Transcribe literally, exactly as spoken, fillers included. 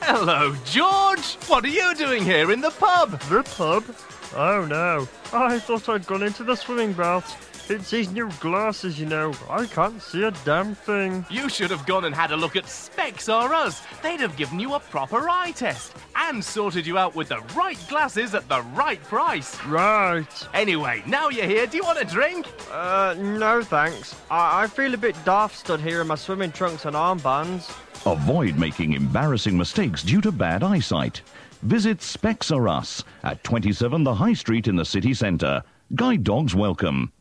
Hello, George! What are you doing here in the pub? The pub? Oh no, I thought I'd gone into the swimming bath. It's these new glasses, you know. I can't see a damn thing. You should have gone and had a look at Specs R Us. They'd have given you a proper eye test and sorted you out with the right glasses at the right price. Right. Anyway, now you're here, do you want a drink? Uh, no thanks. I, I feel a bit daft stood here in my swimming trunks and armbands. Avoid making embarrassing mistakes due to bad eyesight. Visit Specs R Us at twenty-seven The High Street in the city centre. Guide dogs welcome.